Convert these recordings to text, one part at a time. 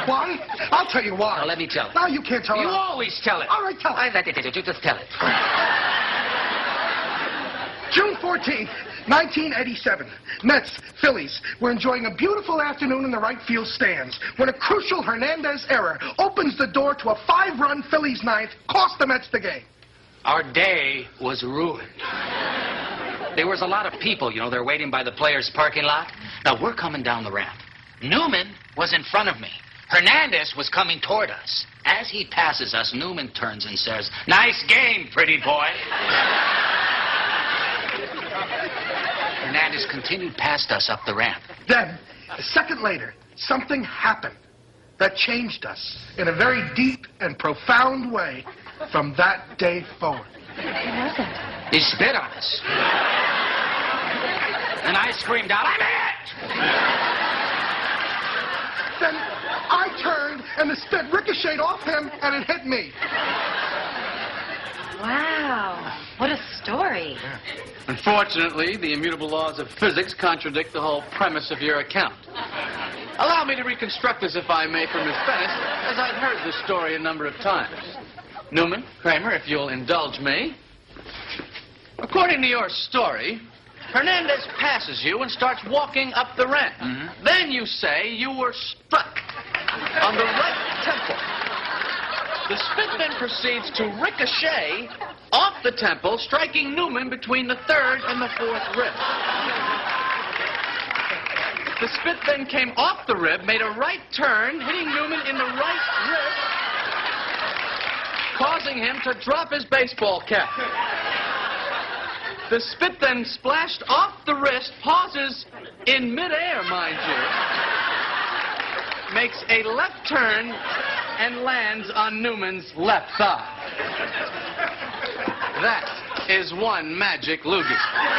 Why? I'll tell you why. Now, let me tell it. No, you can't tell it. You always tell it. All right, tell it. Just tell it. June 14th, 1987. Mets, Phillies were enjoying a beautiful afternoon in the right field stands when a crucial Hernandez error opens the door to a 5-run Phillies ninth, cost the Mets the game. Our day was ruined. There was a lot of people, they're waiting by the players' parking lot. Now, we're coming down the ramp. Newman was in front of me. Hernandez was coming toward us. As he passes us, Newman turns and says, "Nice game, pretty boy." Hernandez continued past us up the ramp. Then, a second later, something happened that changed us in a very deep and profound way from that day forward. What was it? He spit on us. And I screamed out, "I'm hit!" Then I turned and the spit ricocheted off him and it hit me. Wow. What a story. Unfortunately, the immutable laws of physics contradict the whole premise of your account. Allow me to reconstruct this, if I may, for Miss Bennis, as I've heard this story a number of times. Newman, Kramer, if you'll indulge me. According to your story, Hernandez passes you and starts walking up the ramp. Mm-hmm. Then you say you were struck on the right temple. The spit then proceeds to ricochet off the temple, striking Newman between the third and the fourth rib. The spit then came off the rib, made a right turn, hitting Newman in the right rib, causing him to drop his baseball cap. The spit then splashed off the wrist, pauses in midair, mind you, makes a left turn, and lands on Newman's left thigh. That is one magic loogie.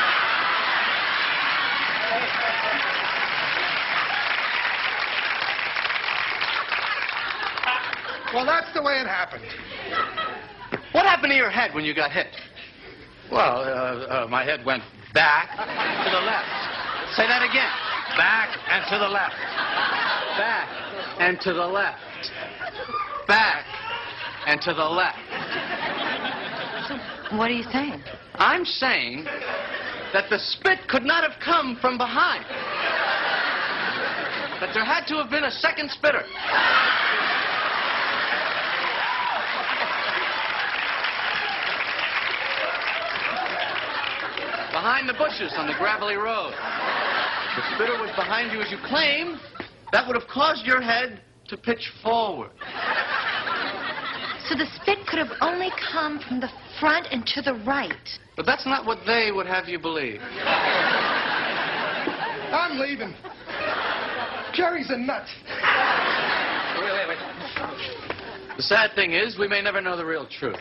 Well, that's the way it happened. What happened to your head when you got hit? Well, my head went back to the left. Say that again. Back and to the left. Back and to the left. Back and to the left. So, what are you saying? I'm saying that the spit could not have come from behind. That there had to have been a second spitter. Behind the bushes on the gravelly road. If the spitter was behind you as you claim, that would have caused your head to pitch forward. So the spit could have only come from the front and to the right. But that's not what they would have you believe. I'm leaving. Jerry's a nut. Wait. The sad thing is, we may never know the real truth.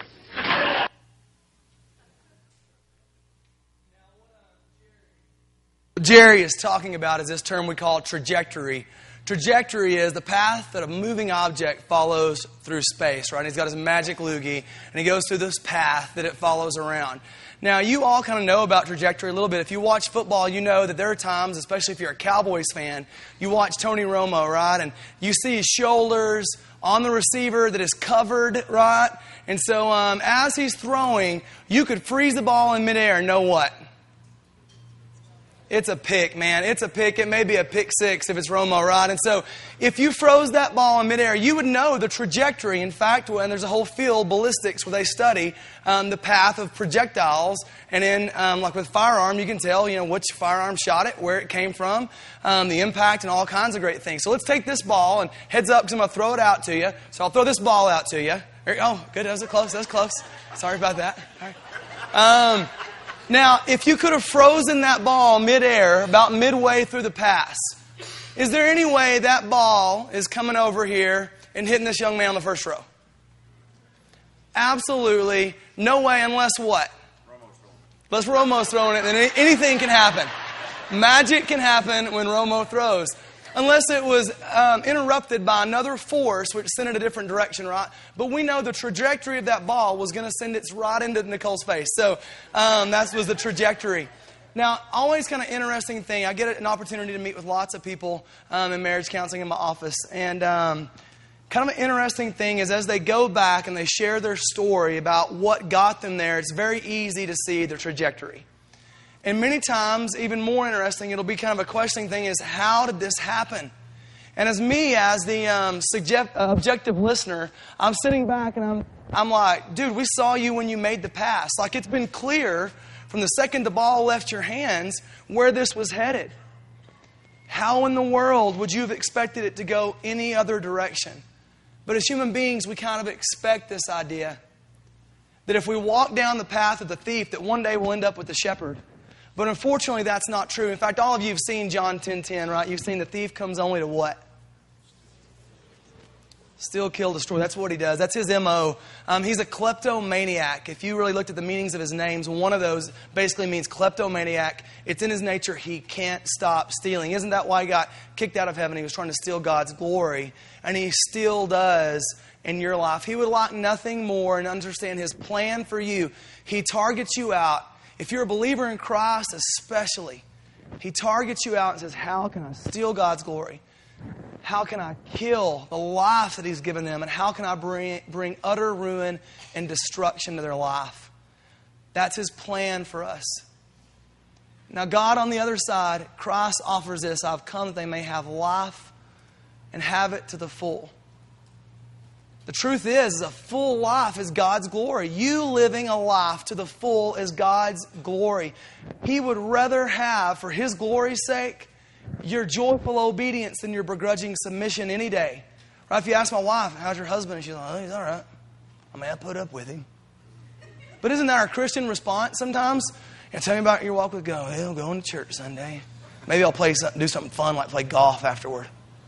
What Jerry is talking about is this term we call trajectory. Trajectory is the path that a moving object follows through space, right? He's got his magic loogie, and he goes through this path that it follows around. Now, you all kind of know about trajectory a little bit. If you watch football, you know that there are times, especially if you're a Cowboys fan, you watch Tony Romo, right? And you see his shoulders on the receiver that is covered, right? And so as he's throwing, you could freeze the ball in midair and know what? It's a pick, man. It's a pick. It may be a pick six if it's Romo, right? And so if you froze that ball in midair, you would know the trajectory. In fact, when there's a whole field, ballistics, where they study the path of projectiles. And in, like with firearm, you can tell, which firearm shot it, where it came from, the impact, and all kinds of great things. So let's take this ball, and heads up, because I'm going to throw it out to you. So I'll throw this ball out to you. Oh, good. That was close. That was close. Sorry about that. All right. Now, if you could have frozen that ball midair about midway through the pass, is there any way that ball is coming over here and hitting this young man on the first row? Absolutely no way, unless what? Unless Romo's throwing it, then anything can happen. Magic can happen when Romo throws. Unless it was interrupted by another force which sent it a different direction, right? But we know the trajectory of that ball was going to send it right into Nicole's face. So that was the trajectory. Now, always kind of interesting thing, I get an opportunity to meet with lots of people in marriage counseling in my office. And kind of an interesting thing is as they go back and they share their story about what got them there, it's very easy to see their trajectory. And many times, even more interesting, it'll be kind of a questioning thing is, how did this happen? And as me, as the objective listener, I'm sitting back and I'm like, dude, we saw you when you made the pass. Like, it's been clear from the second the ball left your hands where this was headed. How in the world would you have expected it to go any other direction? But as human beings, we kind of expect this idea that if we walk down the path of the thief, that one day we'll end up with the shepherd. But unfortunately, that's not true. In fact, all of you have seen John 10:10, right? You've seen the thief comes only to what? Steal, kill, destroy. That's what he does. That's his M.O. He's a kleptomaniac. If you really looked at the meanings of his names, one of those basically means kleptomaniac. It's in his nature. He can't stop stealing. Isn't that why he got kicked out of heaven? He was trying to steal God's glory. And he still does in your life. He would like nothing more and understand his plan for you. He targets you out. If you're a believer in Christ especially, he targets you out and says, how can I steal God's glory? How can I kill the life that he's given them? And how can I bring utter ruin and destruction to their life? That's his plan for us. Now, God on the other side, Christ offers this. I've come that they may have life and have it to the full. The truth is, a full life is God's glory. You living a life to the full is God's glory. He would rather have, for his glory's sake, your joyful obedience than your begrudging submission any day. Right? If you ask my wife, how's your husband? And she's like, oh, he's all right. I mean, I put up with him. But isn't that our Christian response sometimes? Tell me about your walk with God. Well, I'm going to church Sunday. Maybe I'll do something fun like play golf afterward.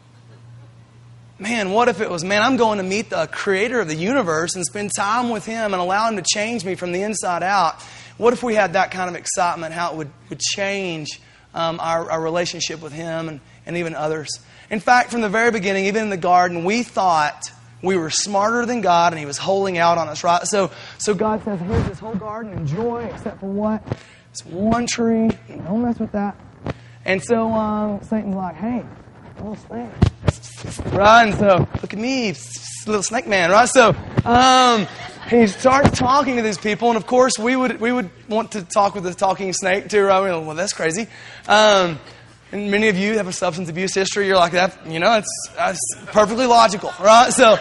Man, what if it was, I'm going to meet the creator of the universe and spend time with him and allow him to change me from the inside out. What if we had that kind of excitement, how it would change our relationship with him and even others? In fact, from the very beginning, even in the garden, we thought we were smarter than God and he was holding out on us, right? So God says, here's this whole garden, enjoy, except for what? It's one tree. Don't mess with that. And so Satan's like, hey, little snake. Right? And so, look at me, little snake man, right? So he starts talking to these people, and of course we would want to talk with the talking snake too, right? Well, that's crazy. And many of you have a substance abuse history. You're like that, it's perfectly logical, right? So,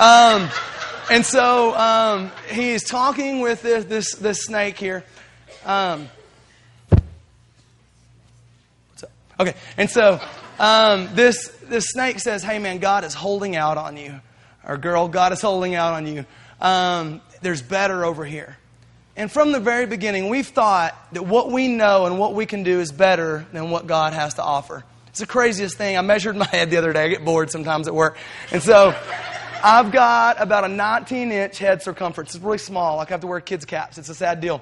he's talking with this snake here. Okay, and so this snake says, hey man, God is holding out on you. Or girl, God is holding out on you. There's better over here. And from the very beginning, we've thought that what we know and what we can do is better than what God has to offer. It's the craziest thing. I measured my head the other day. I get bored sometimes at work. And so I've got about a 19-inch head circumference. It's really small. Like I have to wear kids' caps. It's a sad deal.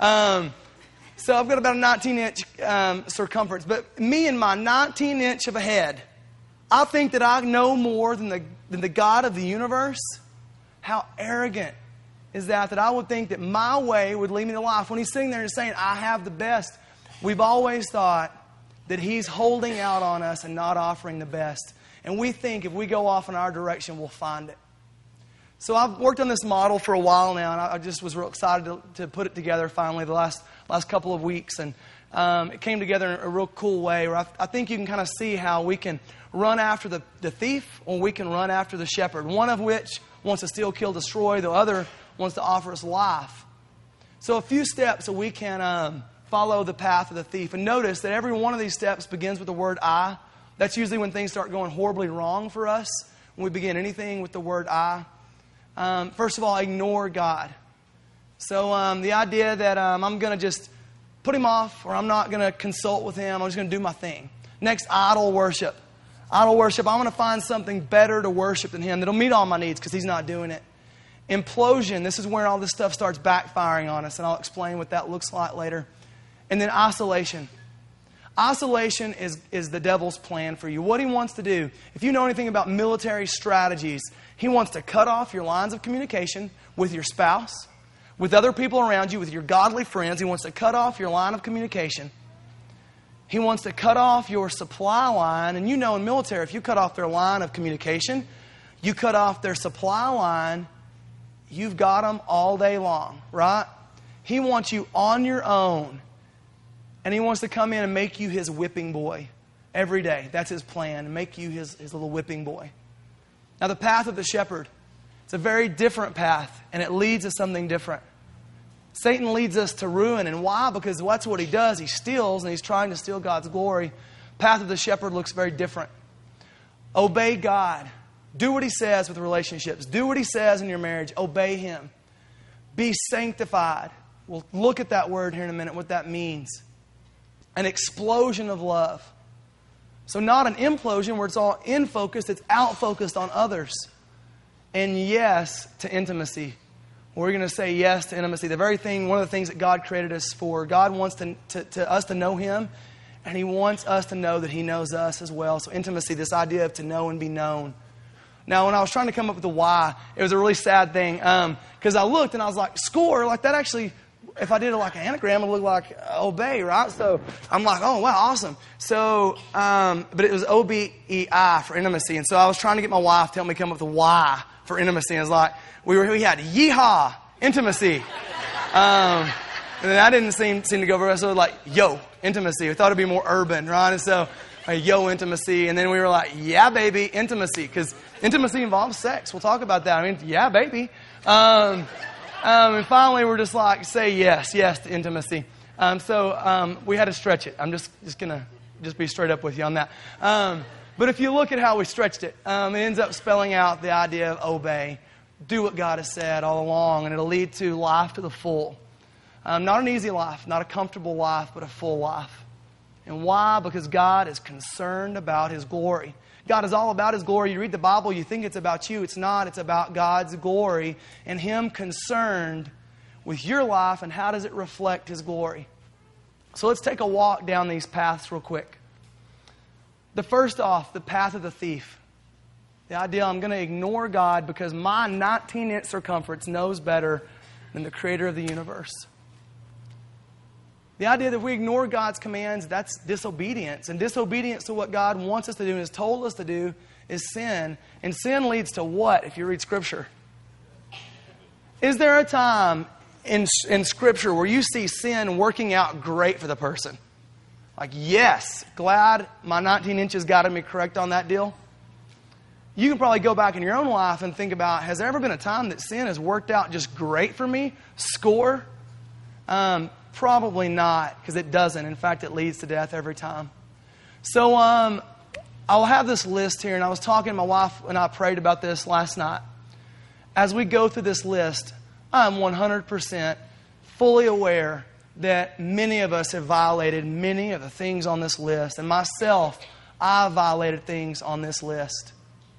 So I've got about a 19-inch circumference. But me and my 19-inch of a head, I think that I know more than the God of the universe. How arrogant is that I would think that my way would lead me to life. When he's sitting there and saying, I have the best, we've always thought that he's holding out on us and not offering the best. And we think if we go off in our direction, we'll find it. So I've worked on this model for a while now, and I just was real excited to put it together finally the last couple of weeks. And it came together in a real cool way where I think you can kind of see how we can run after the thief or we can run after the shepherd. One of which wants to steal, kill, destroy. The other wants to offer us life. So a few steps so we can follow the path of the thief. And notice that every one of these steps begins with the word I. That's usually when things start going horribly wrong for us. When we begin anything with the word I. First of all, ignore God. So the idea that I'm going to just put him off or I'm not going to consult with him. I'm just going to do my thing. Next, idol worship. Idol worship, I'm going to find something better to worship than him that'll meet all my needs because he's not doing it. Implosion, this is where all this stuff starts backfiring on us, and I'll explain what that looks like later. And then isolation. Isolation is the devil's plan for you. What he wants to do, if you know anything about military strategies, he wants to cut off your lines of communication with your spouse, with other people around you, with your godly friends. He wants to cut off your line of communication. He wants to cut off your supply line. And you know in military, if you cut off their line of communication, You cut off their supply line, you've got them all day long, right? He wants you on your own. And He wants to come in and make you His whipping boy every day. That's His plan, make you His little whipping boy. Now, the path of the shepherd, it's a very different path, and it leads to something different. Satan leads us to ruin. And why? Because that's what he does. He steals, and he's trying to steal God's glory. Path of the shepherd looks very different. Obey God. Do what He says with relationships. Do what He says in your marriage. Obey Him. Be sanctified. We'll look at that word here in a minute, what that means. An explosion of love. So not an implosion where it's all in-focused, it's out-focused on others. And yes to intimacy. We're going to say yes to intimacy. The very thing, one of the things that God created us for. God wants us to know Him, and He wants us to know that He knows us as well. So intimacy, this idea of to know and be known. Now, when I was trying to come up with the why, it was a really sad thing. Because I looked and I was like, score, like that actually, if I did it like an anagram, it would look like obey, right? So I'm like, oh, wow, awesome. So, but it was O-B-E-I for intimacy. And so I was trying to get my wife to help me come up with the why for intimacy. And it's like, we had yeehaw, intimacy. And that didn't seem to go very well. So like, yo, intimacy. We thought it'd be more urban, right? And so, yo, intimacy. And then we were like, yeah, baby, intimacy. Because intimacy involves sex. We'll talk about that. I mean, yeah, baby. And finally, we're just like, say yes to intimacy. So we had to stretch it. I'm just going to be straight up with you on that. But if you look at how we stretched it, it ends up spelling out the idea of obey. Do what God has said all along, and it'll lead to life to the full. Not an easy life, not a comfortable life, but a full life. And why? Because God is concerned about His glory. God is all about His glory. You read the Bible, you think it's about you. It's not. It's about God's glory and Him concerned with your life and how does it reflect His glory. So let's take a walk down these paths real quick. The first off, the path of the thief. The idea I'm going to ignore God because my 19-inch circumference knows better than the Creator of the universe. The idea that if we ignore God's commands, that's disobedience. And disobedience to what God wants us to do and has told us to do is sin. And sin leads to what, if you read Scripture? Is there a time in Scripture where you see sin working out great for the person? Like, yes, glad my 19 inches got me correct on that deal. You can probably go back in your own life and think about, has there ever been a time that sin has worked out just great for me? Score? Probably not, because it doesn't. In fact, it leads to death every time. So I'll have this list here, and I was talking to my wife and I prayed about this last night. As we go through this list, I'm 100% fully aware that many of us have violated many of the things on this list. And myself, I violated things on this list.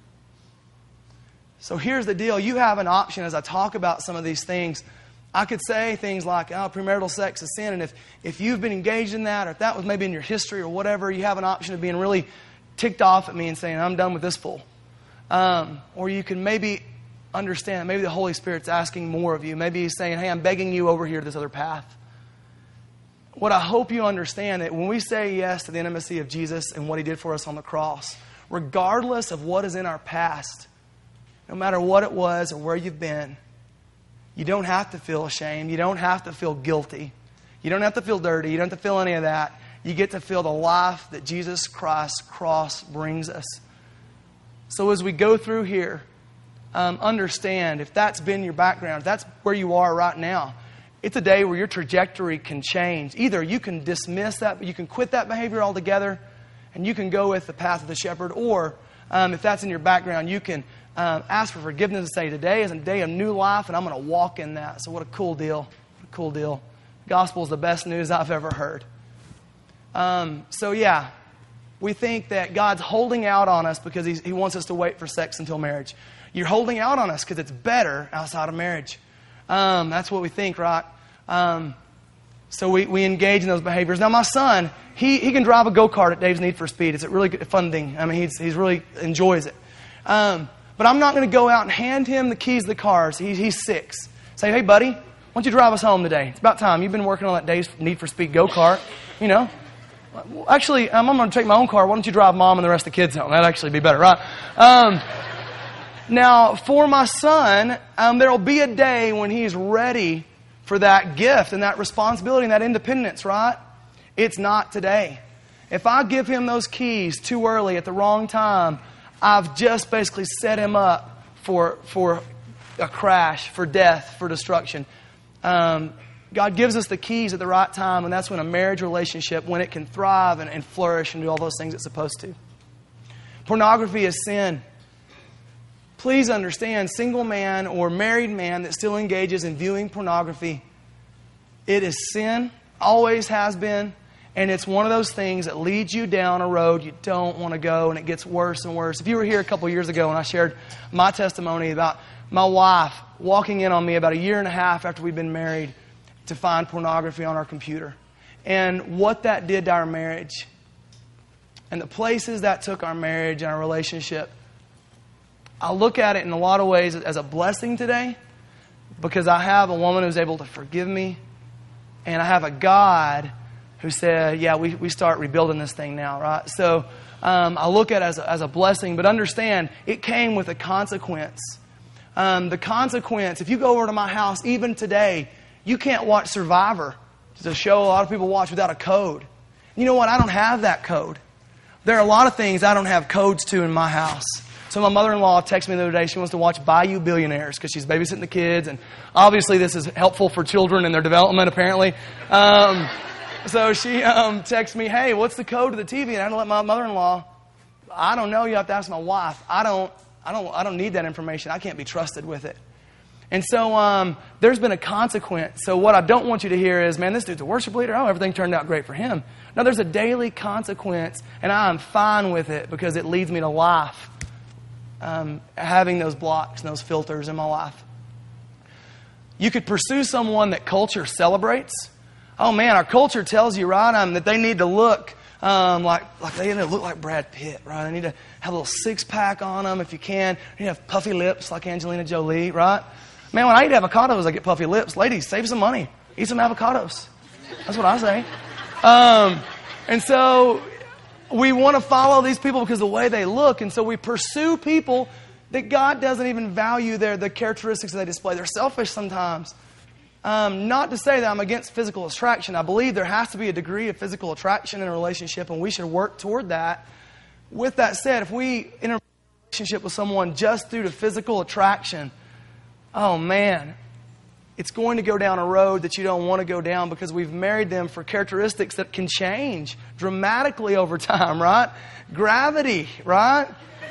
So here's the deal. You have an option as I talk about some of these things. I could say things like, premarital sex is sin. And if you've been engaged in that, or if that was maybe in your history or whatever, you have an option of being really ticked off at me and saying, I'm done with this fool. Or you can maybe understand, maybe the Holy Spirit's asking more of you. Maybe He's saying, hey, I'm begging you over here to this other path. What I hope you understand that when we say yes to the intimacy of Jesus and what He did for us on the cross, regardless of what is in our past, no matter what it was or where you've been, you don't have to feel ashamed. You don't have to feel guilty. You don't have to feel dirty. You don't have to feel any of that. You get to feel the life that Jesus Christ's cross brings us. So as we go through here, understand if that's been your background, if that's where you are right now, it's a day where your trajectory can change. Either you can dismiss that, you can quit that behavior altogether, and you can go with the path of the shepherd, or if that's in your background, you can ask for forgiveness and say, today is a day of new life, and I'm going to walk in that. So what a cool deal. What a cool deal. The gospel is the best news I've ever heard. We think that God's holding out on us because He wants us to wait for sex until marriage. You're holding out on us because it's better outside of marriage. That's what we think, right? So we engage in those behaviors. Now, my son, he can drive a go-kart at Dave's Need for Speed. It's a really good, fun thing. I mean, he's really enjoys it. But I'm not going to go out and hand him the keys to the cars. He's 6. Say, hey, buddy, why don't you drive us home today? It's about time. You've been working on that Dave's Need for Speed go-kart. You know. Actually, I'm going to take my own car. Why don't you drive Mom and the rest of the kids home? That'd actually be better, right? Now, for my son, there will be a day when he's ready for that gift and that responsibility and that independence, right? It's not today. If I give him those keys too early at the wrong time, I've just basically set him up for a crash, for death, for destruction. God gives us the keys at the right time, and that's when a marriage relationship, when it can thrive and flourish and do all those things it's supposed to. Pornography is sin. Please understand, single man or married man that still engages in viewing pornography, it is sin, always has been, and it's one of those things that leads you down a road you don't want to go, and it gets worse and worse. If you were here a couple years ago when I shared my testimony about my wife walking in on me about 1.5 years after we'd been married to find pornography on our computer, and what that did to our marriage, and the places that took our marriage and our relationship, I look at it in a lot of ways as a blessing today, because I have a woman who's able to forgive me, and I have a God who said, yeah, we start rebuilding this thing now, right? So I look at it as a blessing, but understand, it came with a consequence. The consequence, if you go over to my house, even today, you can't watch Survivor. It's a show a lot of people watch without a code. You know what? I don't have that code. There are a lot of things I don't have codes to in my house. So my mother-in-law texted me the other day. She wants to watch Bayou Billionaires because she's babysitting the kids. And obviously this is helpful for children and their development, apparently. So she texted me, hey, what's the code to the TV? And I had to let my mother-in-law, I don't know. You have to ask my wife. I don't need that information. I can't be trusted with it. And so there's been a consequence. So what I don't want you to hear is, man, this dude's a worship leader. Oh, everything turned out great for him. No, there's a daily consequence, and I'm fine with it because it leads me to life. Having those blocks and those filters in my life. You could pursue someone that culture celebrates. Oh man, our culture tells you, right, that they need to look like they need to look like Brad Pitt, right? They need to have a little six-pack on them if you can. They need to have puffy lips like Angelina Jolie, right? Man, when I eat avocados, I get puffy lips. Ladies, save some money. Eat some avocados. That's what I say. And so we want to follow these people because of the way they look. And so we pursue people that God doesn't even value the characteristics that they display. They're selfish sometimes. Not to say that I'm against physical attraction. I believe there has to be a degree of physical attraction in a relationship, and we should work toward that. With that said, if we enter a relationship with someone just due to physical attraction, oh man, it's going to go down a road that you don't want to go down because we've married them for characteristics that can change dramatically over time, right? Gravity, right?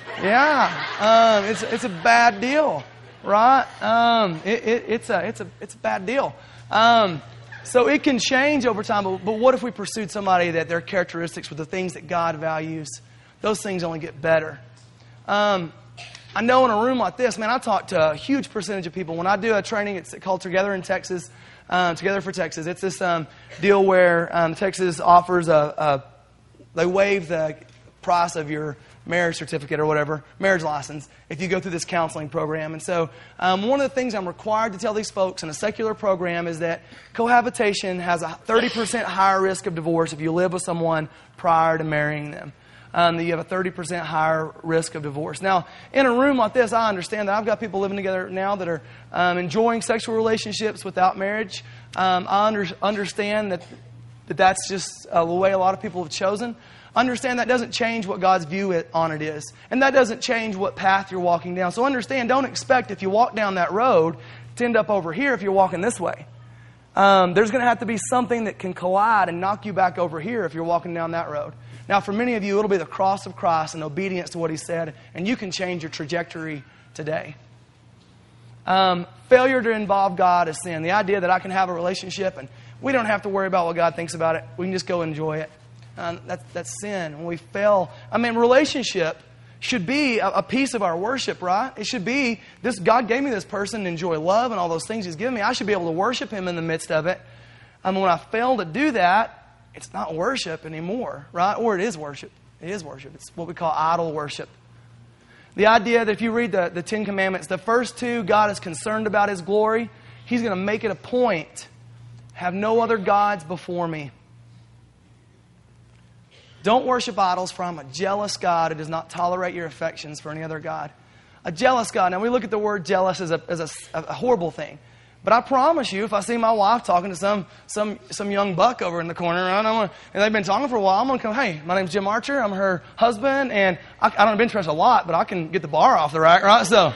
Yeah. It's a bad deal, right? It's a bad deal. So it can change over time, but what if we pursued somebody that their characteristics were the things that God values? Those things only get better. I know in a room like this, man, I talk to a huge percentage of people. When I do a training, it's called Together in Texas, Together for Texas. It's this deal where Texas offers they waive the price of your marriage certificate or whatever, marriage license, if you go through this counseling program. And so one of the things I'm required to tell these folks in a secular program is that cohabitation has a 30% higher risk of divorce if you live with someone prior to marrying them. That you have a 30% higher risk of divorce. Now, in a room like this, I understand that I've got people living together now that are enjoying sexual relationships without marriage. I understand that's just the way a lot of people have chosen. Understand that doesn't change what God's view on it is. And that doesn't change what path you're walking down. So understand, don't expect if you walk down that road to end up over here if you're walking this way. There's going to have to be something that can collide and knock you back over here if you're walking down that road. Now, for many of you, it'll be the cross of Christ and obedience to what He said, and you can change your trajectory today. Failure to involve God is sin. The idea that I can have a relationship and we don't have to worry about what God thinks about it. We can just go enjoy it. That's sin. When we fail, relationship should be a piece of our worship, right? It should be, this God gave me this person to enjoy love and all those things He's given me. I should be able to worship Him in the midst of it. When I fail to do that, it's not worship anymore, right? Or it is worship. It is worship. It's what we call idol worship. The idea that if you read the Ten Commandments, the first two, God is concerned about His glory. He's going to make it a point. Have no other gods before me. Don't worship idols, for I'm a jealous God who does not tolerate your affections for any other God. A jealous God. Now, we look at the word jealous as a horrible thing. But I promise you, if I see my wife talking to some young buck over in the corner, and they've been talking for a while, I'm going to come, hey, my name's Jim Archer. I'm her husband, and I don't have interest a lot, but I can get the bar off the rack, right? So,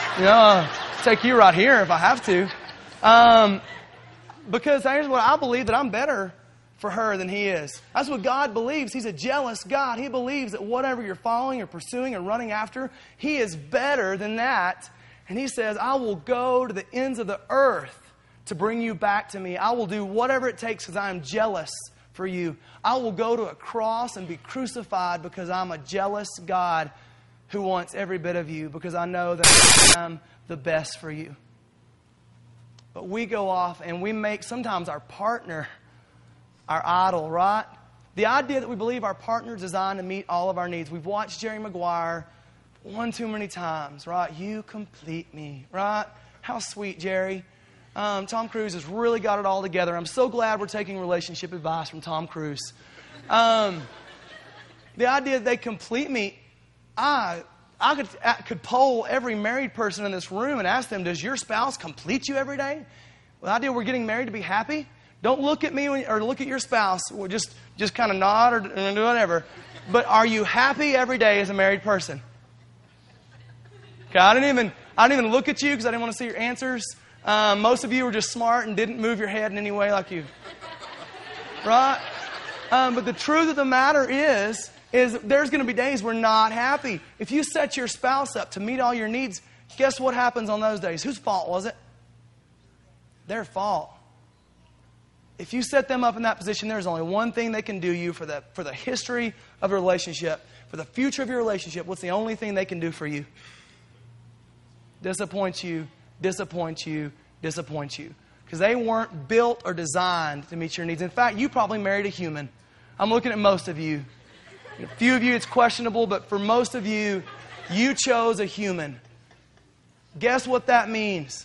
take you right here if I have to. Because here's what I believe, that I'm better for her than he is. That's what God believes. He's a jealous God. He believes that whatever you're following or pursuing or running after, he is better than that. And he says, I will go to the ends of the earth to bring you back to me. I will do whatever it takes because I am jealous for you. I will go to a cross and be crucified because I'm a jealous God who wants every bit of you, because I know that I'm the best for you. But we go off and we make sometimes our partner our idol, right? The idea that we believe our partner is designed to meet all of our needs. We've watched Jerry Maguire one too many times, right? You complete me, right? How sweet, Jerry. Tom Cruise has really got it all together. I'm so glad we're taking relationship advice from Tom Cruise. The idea that they complete me, I could poll every married person in this room and ask them, does your spouse complete you every day? The idea we're getting married to be happy? Don't look at me or look at your spouse. Just kind of nod or do whatever. But are you happy every day as a married person? Okay, I didn't even look at you because I didn't want to see your answers. Most of you were just smart and didn't move your head in any way like you. Right? But the truth of the matter is there's going to be days we're not happy. If you set your spouse up to meet all your needs, guess what happens on those days? Whose fault was it? Their fault. If you set them up in that position, there's only one thing they can do you for the history of a relationship, for the future of your relationship. What's the only thing they can do for you? Disappoint you, disappoint you, disappoint you. Because they weren't built or designed to meet your needs. In fact, you probably married a human. I'm looking at most of you. A few of you, it's questionable, but for most of you, you chose a human. Guess what that means?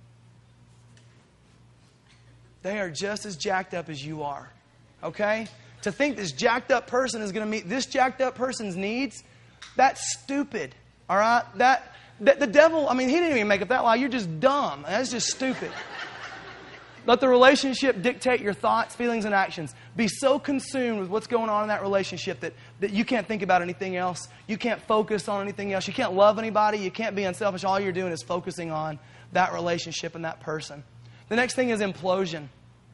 They are just as jacked up as you are. Okay? To think this jacked up person is going to meet this jacked up person's needs, that's stupid. All right? The devil, he didn't even make up that lie. You're just dumb. That's just stupid. Let the relationship dictate your thoughts, feelings, and actions. Be so consumed with what's going on in that relationship that you can't think about anything else. You can't focus on anything else. You can't love anybody. You can't be unselfish. All you're doing is focusing on that relationship and that person. The next thing is implosion.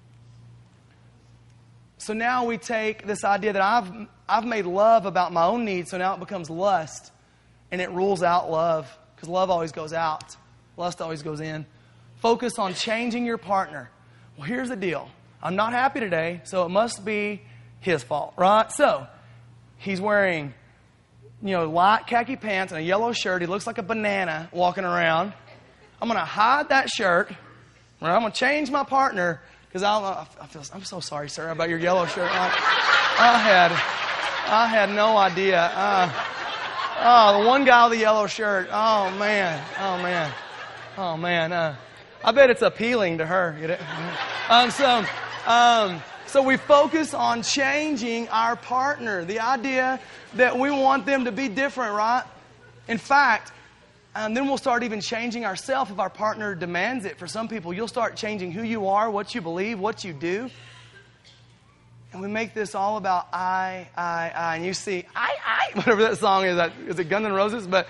So now we take this idea that I've made love about my own needs, so now it becomes lust, and it rules out love, because love always goes out. Lust always goes in. Focus on changing your partner. Well, here's the deal. I'm not happy today, so it must be his fault, right? So he's wearing, light khaki pants and a yellow shirt. He looks like a banana walking around. I'm going to hide that shirt. Right? I'm going to change my partner because I'm so sorry, sir, about your yellow shirt. I had no idea. The one guy with the yellow shirt. Oh man. I bet it's appealing to her. So we focus on changing our partner. The idea that we want them to be different, right? In fact, and then we'll start even changing ourselves if our partner demands it. For some people, you'll start changing who you are, what you believe, what you do. And we make this all about I. And you see, I, whatever that song is. Is it Guns N' Roses? But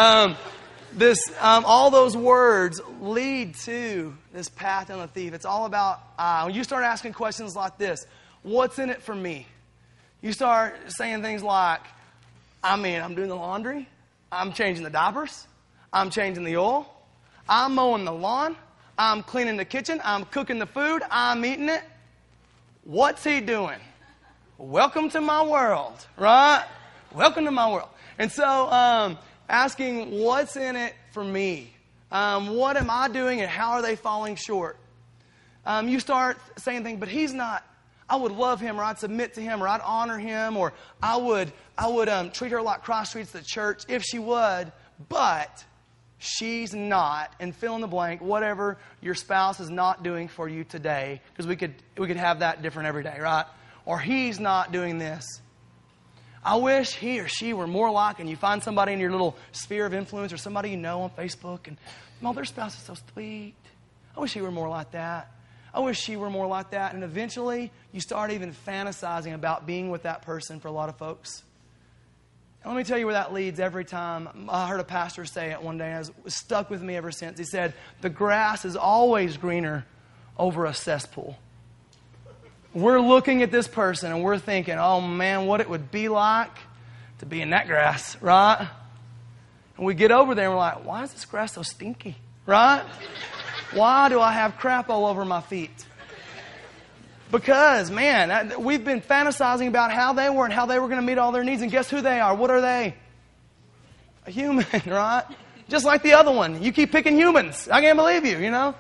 all those words lead to this path and the thief. It's all about I. When you start asking questions like this, what's in it for me? You start saying things like, I'm doing the laundry. I'm changing the diapers. I'm changing the oil. I'm mowing the lawn. I'm cleaning the kitchen. I'm cooking the food. I'm eating it. What's he doing? Welcome to my world, right? Welcome to my world. And so asking what's in it for me? What am I doing and how are they falling short? You start saying things, but he's not. I would love him, or I'd submit to him, or I'd honor him, or I would treat her like Christ treats the church if she would, but she's not, and fill in the blank, whatever your spouse is not doing for you today, because we could have that different every day, right? Or he's not doing this. I wish he or she were more like, and you find somebody in your little sphere of influence or somebody you know on Facebook, and, oh, their spouse is so sweet. I wish he were more like that. I wish she were more like that. And eventually, you start even fantasizing about being with that person for a lot of folks. And let me tell you where that leads every time. I heard a pastor say it one day, and it was stuck with me ever since. He said, the grass is always greener over a cesspool. We're looking at this person, and we're thinking, oh, man, what it would be like to be in that grass, right? And we get over there, and we're like, why is this grass so stinky, right? Why do I have crap all over my feet? Because, man, we've been fantasizing about how they were and how they were going to meet all their needs. And guess who they are? What are they? A human, right? Just like the other one. You keep picking humans. I can't believe you, you know?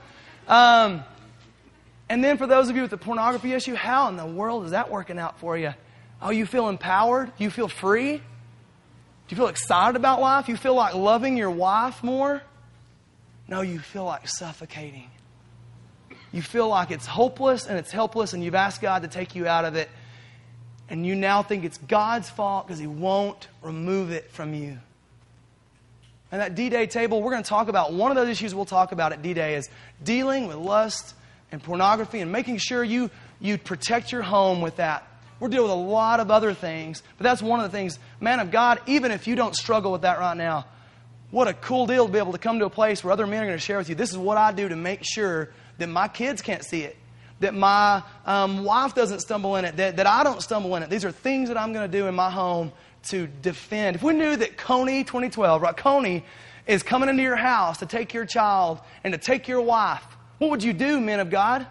And then for those of you with the pornography issue, how in the world is that working out for you? Oh, you feel empowered? Do you feel free? Do you feel excited about life? You feel like loving your wife more? No, you feel like suffocating. You feel like it's hopeless and it's helpless, and you've asked God to take you out of it. And you now think it's God's fault because He won't remove it from you. And that D-Day table, we're going to talk about, one of those issues we'll talk about at D-Day is dealing with lust and pornography and making sure you protect your home with that. We're dealing with a lot of other things, but that's one of the things. Man of God, even if you don't struggle with that right now, what a cool deal to be able to come to a place where other men are going to share with you. This is what I do to make sure that my kids can't see it, that my wife doesn't stumble in it, that I don't stumble in it. These are things that I'm going to do in my home to defend. If we knew that Coney 2012, right, Coney is coming into your house to take your child and to take your wife, what would you do, men of God?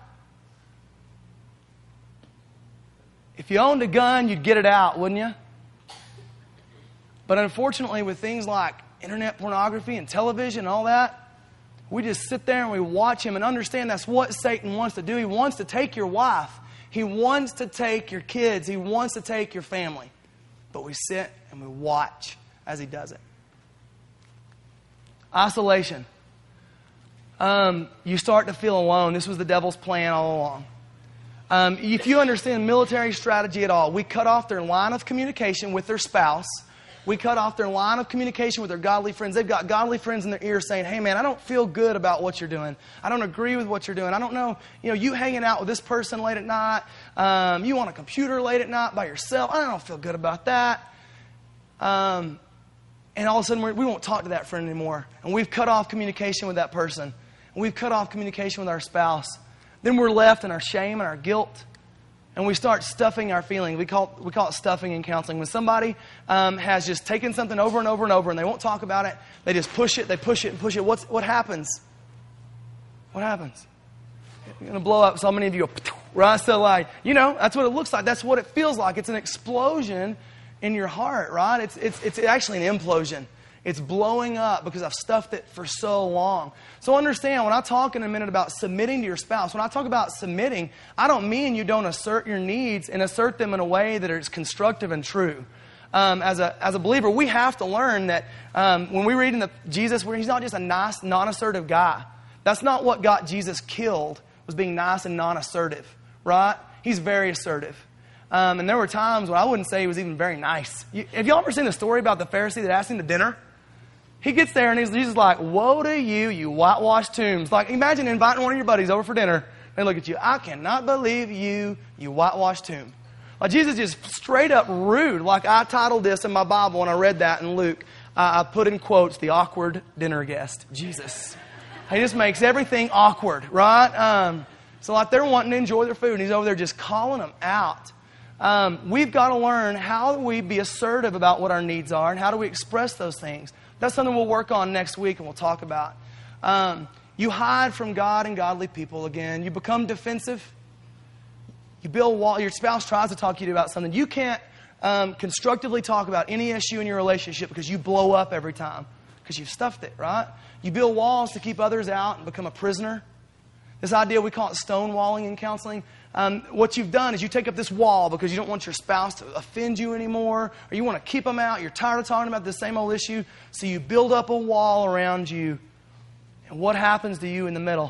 If you owned a gun, you'd get it out, wouldn't you? But unfortunately, with things like internet pornography and television and all that, we just sit there and we watch him and understand that's what Satan wants to do. He wants to take your wife. He wants to take your kids. He wants to take your family. But we sit and we watch as he does it. Isolation. You start to feel alone. This was the devil's plan all along. If you understand military strategy at all, we cut off their line of communication with their spouse. We cut off their line of communication with their godly friends. They've got godly friends in their ear saying, hey, man, I don't feel good about what you're doing. I don't agree with what you're doing. I don't know, you hanging out with this person late at night. You on a computer late at night by yourself. I don't feel good about that. And all of a sudden, we won't talk to that friend anymore. And we've cut off communication with that person. And we've cut off communication with our spouse. Then we're left in our shame and our guilt. And we start stuffing our feelings. We call it stuffing in counseling. When somebody has just taken something over and over and over and they won't talk about it, they just push it, they push it and push it. What happens? What happens? You're going to blow up. So many of you go, right? So that's what it looks like. That's what it feels like. It's an explosion in your heart, right? It's actually an implosion. It's blowing up because I've stuffed it for so long. So understand, when I talk in a minute about submitting to your spouse, when I talk about submitting, I don't mean you don't assert your needs and assert them in a way that is constructive and true. As a believer, we have to learn that when we read in Jesus, He's not just a nice, non-assertive guy. That's not what got Jesus killed, was being nice and non-assertive, right? He's very assertive. And there were times when I wouldn't say He was even very nice. Have y'all ever seen the story about the Pharisee that asked Him to dinner? He gets there and he's just like, woe to you, you whitewashed tombs. Like, imagine inviting one of your buddies over for dinner. They look at you, I cannot believe you, you whitewashed tomb. Like, Jesus is straight up rude. Like, I titled this in my Bible when I read that in Luke. I put in quotes, the awkward dinner guest. Jesus. He just makes everything awkward, right? So like they're wanting to enjoy their food and He's over there just calling them out. We've got to learn how do we be assertive about what our needs are and how do we express those things. That's something we'll work on next week and we'll talk about. You hide from God and godly people again. You become defensive. You build wall. Your spouse tries to talk to you about something. You can't constructively talk about any issue in your relationship because you blow up every time because you've stuffed it, right? You build walls to keep others out and become a prisoner. This idea, we call it stonewalling in counseling. What you've done is you take up this wall because you don't want your spouse to offend you anymore, or you want to keep them out. You're tired of talking about the same old issue, so you build up a wall around you. And what happens to you in the middle?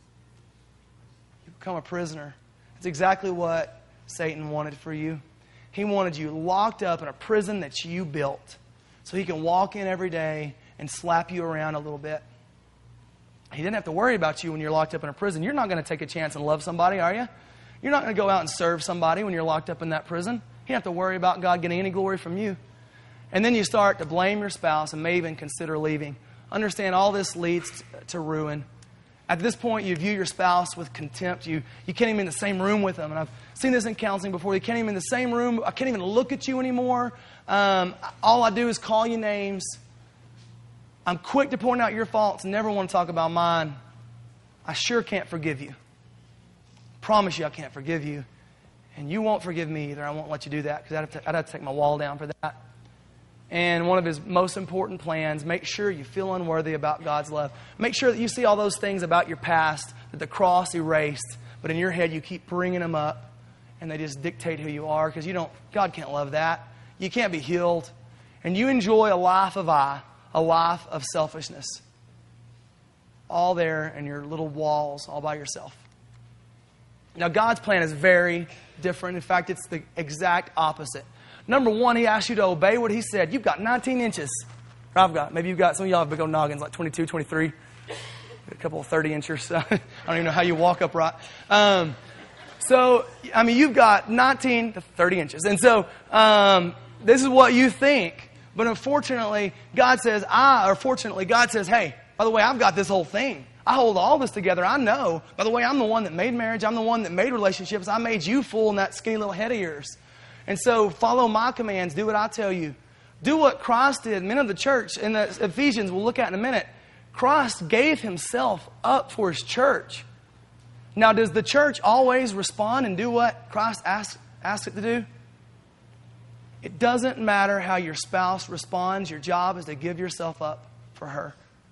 You become a prisoner. It's exactly what Satan wanted for you. He wanted you locked up in a prison that you built so He can walk in every day and slap you around a little bit. He didn't have to worry about you when you're locked up in a prison. You're not going to take a chance and love somebody, are you? You're not going to go out and serve somebody when you're locked up in that prison. You don't have to worry about God getting any glory from you. And then you start to blame your spouse and may even consider leaving. Understand all this leads to ruin. At this point, you view your spouse with contempt. You can't even be in the same room with them. And I've seen this in counseling before. You can't even in the same room. I can't even look at you anymore. All I do is call you names. I'm quick to point out your faults and never want to talk about mine. I sure can't forgive you. Promise you I can't forgive you. And you won't forgive me either. I won't let you do that because I'd have to take my wall down for that. And one of his most important plans, make sure you feel unworthy about God's love. Make sure that you see all those things about your past that the cross erased, but in your head you keep bringing them up and they just dictate who you are because God can't love that. You can't be healed. And you enjoy a life of I, a life of selfishness. All there in your little walls, all by yourself. Now God's plan is very different. In fact, it's the exact opposite. Number one, He asks you to obey what He said. You've got 19 inches. Maybe you've got, some of y'all have big old noggins, like 22, 23. A couple of 30 inches. I don't even know how you walk upright. You've got 19 to 30 inches. And so, this is what you think. But unfortunately, God says, hey, by the way, I've got this whole thing. I hold all this together. I know. By the way, I'm the one that made marriage. I'm the one that made relationships. I made you fool in that skinny little head of yours. And so follow my commands. Do what I tell you. Do what Christ did. Men of the church in the Ephesians we'll look at in a minute. Christ gave Himself up for His church. Now, does the church always respond and do what Christ asks it to do? It doesn't matter how your spouse responds. Your job is to give yourself up for her.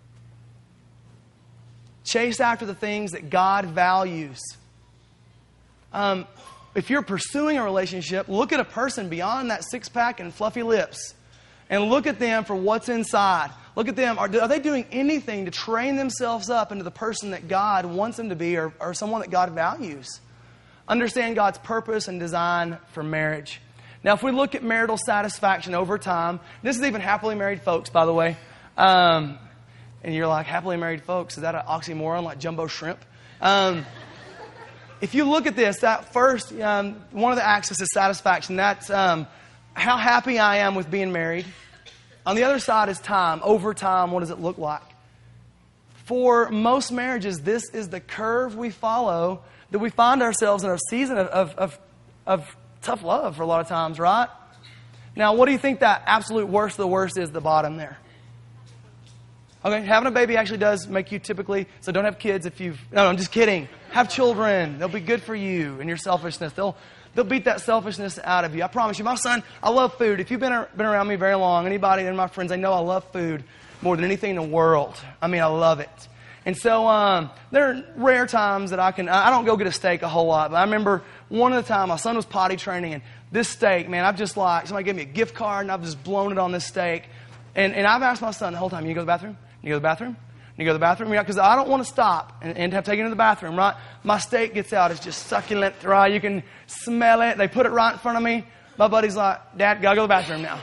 Chase after the things that God values. If you're pursuing a relationship, look at a person beyond that six-pack and fluffy lips. And look at them for what's inside. Look at them. Are they doing anything to train themselves up into the person that God wants them to be or someone that God values? Understand God's purpose and design for marriage. Now, if we look at marital satisfaction over time, this is even happily married folks, by the way. And you're like, happily married folks, is that an oxymoron like jumbo shrimp? If you look at this, that first, one of the axes is satisfaction. That's how happy I am with being married. On the other side is time. Over time, what does it look like? For most marriages, this is the curve we follow, that we find ourselves in a season of tough love for a lot of times, right? Now, what do you think that absolute worst of the worst is at the bottom there? Okay, having a baby actually does make you typically, so don't have kids if you've, no, I'm just kidding. Have children. They'll be good for you and your selfishness. They'll beat that selfishness out of you. I promise you. My son, I love food. If you've been around me very long, anybody and my friends, they know I love food more than anything in the world. I mean, I love it. And so there are rare times that I don't go get a steak a whole lot, but I remember one of the time my son was potty training, and this steak, man, somebody gave me a gift card, and I've just blown it on this steak. And I've asked my son the whole time, you go to the bathroom? You go to the bathroom? You go to the bathroom? Because I don't want to stop and have taken it to the bathroom, right? My steak gets out. It's just succulent, right? You can smell it. They put it right in front of me. My buddy's like, Dad, gotta go to the bathroom now.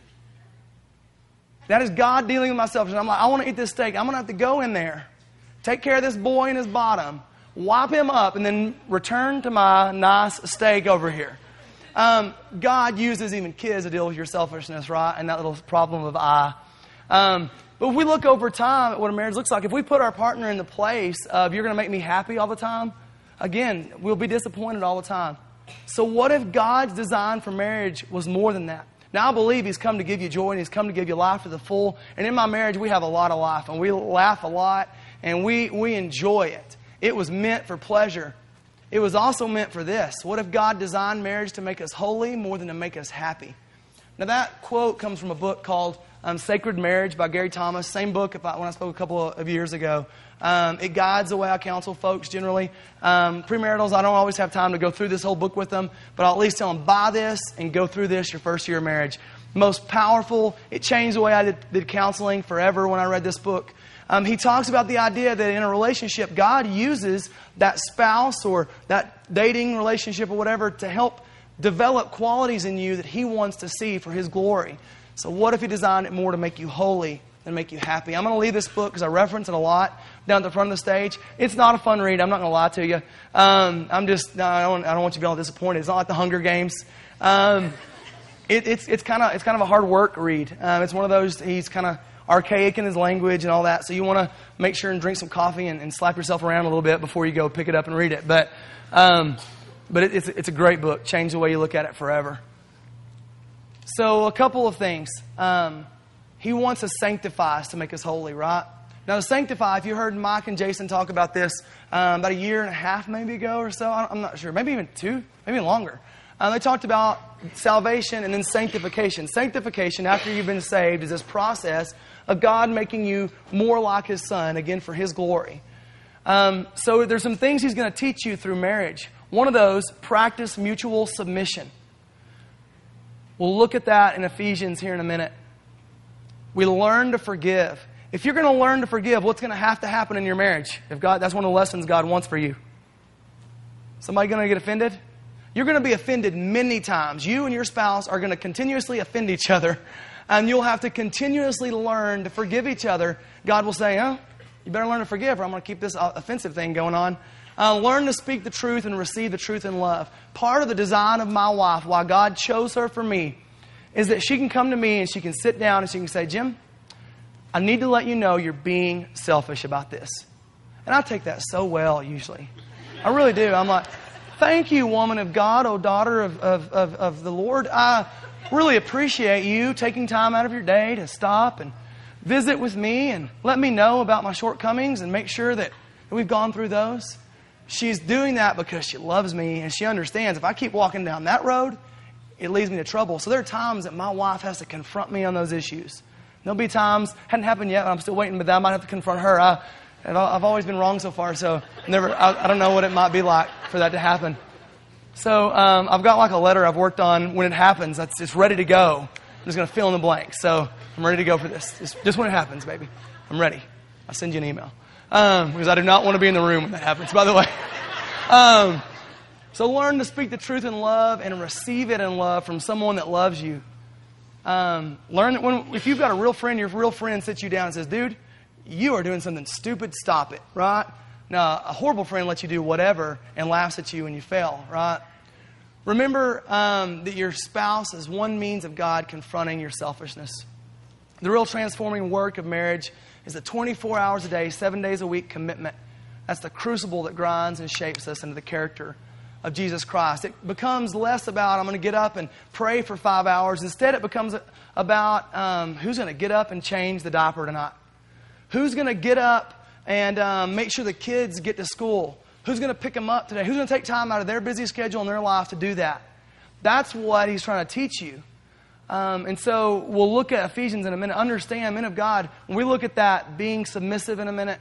That is God dealing with my selfishness. I'm like, I want to eat this steak. I'm going to have to go in there, take care of this boy in his bottom, wipe him up, and then return to my nice steak over here. God uses even kids to deal with your selfishness, right? And that little problem of I. But if we look over time at what a marriage looks like, if we put our partner in the place of you're going to make me happy all the time, again, we'll be disappointed all the time. So what if God's design for marriage was more than that? Now, I believe He's come to give you joy and He's come to give you life to the full. And in my marriage, we have a lot of life and we laugh a lot and we enjoy it. It was meant for pleasure. It was also meant for this. What if God designed marriage to make us holy more than to make us happy? Now, that quote comes from a book called Sacred Marriage by Gary Thomas. Same book when I spoke a couple of years ago. It guides the way I counsel folks generally. Premaritals, I don't always have time to go through this whole book with them, but I'll at least tell them, buy this and go through this your first year of marriage. Most powerful. It changed the way I did counseling forever when I read this book. He talks about the idea that in a relationship, God uses that spouse or that dating relationship or whatever to help develop qualities in you that He wants to see for His glory. So what if He designed it more to make you holy than make you happy? I'm going to leave this book because I reference it a lot down at the front of the stage. It's not a fun read. I'm not going to lie to you. I don't want you to be all disappointed. It's not like the Hunger Games. It's kind of a hard work read. It's one of those, he's kind of archaic in his language and all that. So you want to make sure and drink some coffee and slap yourself around a little bit before you go pick it up and read it. But it's a great book. Change the way you look at it forever. So a couple of things. He wants to sanctify us to make us holy, right? Now, to sanctify, if you heard Mike and Jason talk about this about a year and a half maybe ago or so, I'm not sure, maybe even 2, maybe even longer. They talked about salvation and then sanctification. Sanctification, after you've been saved, is this process of God making you more like His Son, again, for His glory. So there's some things He's going to teach you through marriage. One of those, practice mutual submission. We'll look at that in Ephesians here in a minute. We learn to forgive. If you're going to learn to forgive, what's going to have to happen in your marriage? That's one of the lessons God wants for you. Somebody going to get offended? You're going to be offended many times. You and your spouse are going to continuously offend each other. And you'll have to continuously learn to forgive each other. God will say, you better learn to forgive or I'm going to keep this offensive thing going on. Learn to speak the truth and receive the truth in love. Part of the design of my wife, why God chose her for me, is that she can come to me and she can sit down and she can say, Jim, I need to let you know you're being selfish about this. And I take that so well usually. I really do. I'm like, thank you, woman of God, oh daughter of the Lord. I really appreciate you taking time out of your day to stop and visit with me and let me know about my shortcomings and make sure that we've gone through those. She's doing that because she loves me and she understands if I keep walking down that road, it leads me to trouble. So there are times that my wife has to confront me on those issues. There'll be times, hadn't happened yet, I'm still waiting, but I might have to confront her. I've always been wrong so far, so I don't know what it might be like for that to happen. So I've got like a letter I've worked on when it happens. It's ready to go. I'm just going to fill in the blanks. So I'm ready to go for this. Just when it happens, baby. I'm ready. I'll send you an email. Because I do not want to be in the room when that happens, by the way. So learn to speak the truth in love and receive it in love from someone that loves you. Learn that if you've got a real friend, your real friend sits you down and says, dude, you are doing something stupid, stop it, right? Now, a horrible friend lets you do whatever and laughs at you when you fail, right? Remember that your spouse is one means of God confronting your selfishness. The real transforming work of marriage is a 24 hours a day, 7 days a week commitment. That's the crucible that grinds and shapes us into the character of Jesus Christ. It becomes less about, I'm going to get up and pray for 5 hours. Instead, it becomes about who's going to get up and change the diaper tonight? Who's going to get up and make sure the kids get to school? Who's going to pick them up today? Who's going to take time out of their busy schedule in their life to do that? That's what He's trying to teach you. And so we'll look at Ephesians in a minute. Understand, men of God, when we look at that, being submissive in a minute,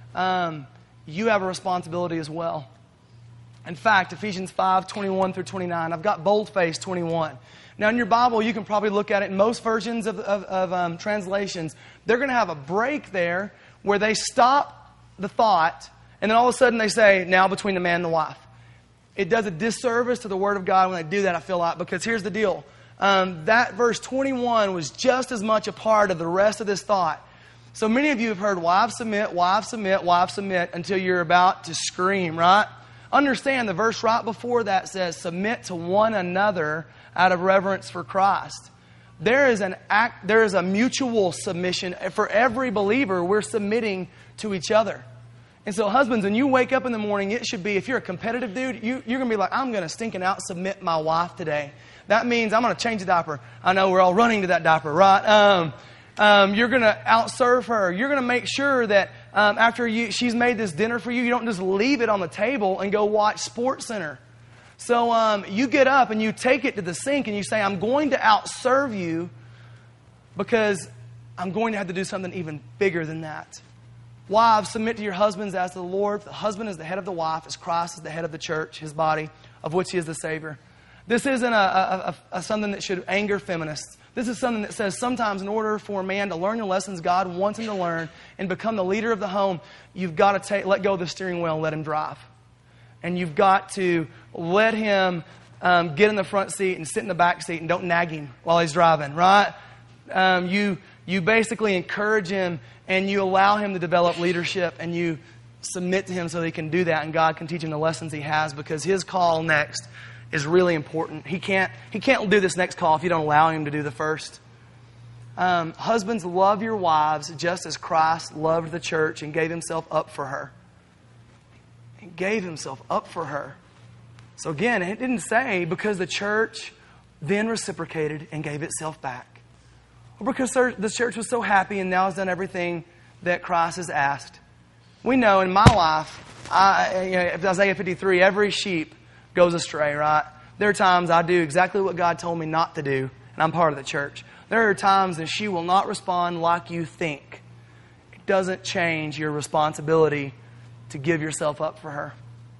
you have a responsibility as well. In fact, Ephesians 5:21 through 29. I've got boldface 21. Now, in your Bible, you can probably look at it. In most versions of translations, they're going to have a break there where they stop the thought, and then all of a sudden they say, now between the man and the wife. It does a disservice to the Word of God when they do that, I feel like, because here's the deal. That verse 21 was just as much a part of the rest of this thought. So many of you have heard wives submit, wives submit, wives submit until you're about to scream, right? Understand the verse right before that says, submit to one another out of reverence for Christ. There is a mutual submission. For every believer, we're submitting to each other. And so husbands, when you wake up in the morning, it should be, if you're a competitive dude, you're going to be like, I'm going to stinking out submit my wife today. That means I'm going to change the diaper. I know we're all running to that diaper, right? You're going to outserve her. You're going to make sure that after she's made this dinner for you, you don't just leave it on the table and go watch SportsCenter. So you get up and you take it to the sink and you say, I'm going to outserve you because I'm going to have to do something even bigger than that. Wives, submit to your husbands as to the Lord. The husband is the head of the wife, as Christ is the head of the church, His body, of which He is the Savior. This isn't something that should anger feminists. This is something that says sometimes in order for a man to learn the lessons God wants him to learn and become the leader of the home, you've got to let go of the steering wheel and let him drive. And you've got to let him get in the front seat and sit in the back seat and don't nag him while he's driving, right? You basically encourage him and you allow him to develop leadership and you submit to him so that he can do that and God can teach him the lessons he has because his call next is really important. He can't do this next call if you don't allow him to do the first. Husbands, love your wives just as Christ loved the church and gave himself up for her. He gave himself up for her. So again, it didn't say because the church then reciprocated and gave itself back. Or because the church was so happy and now has done everything that Christ has asked. We know in my life, Isaiah 53, every sheep goes astray, right? There are times I do exactly what God told me not to do, and I'm part of the church. There are times that she will not respond like you think. It doesn't change your responsibility to give yourself up for her.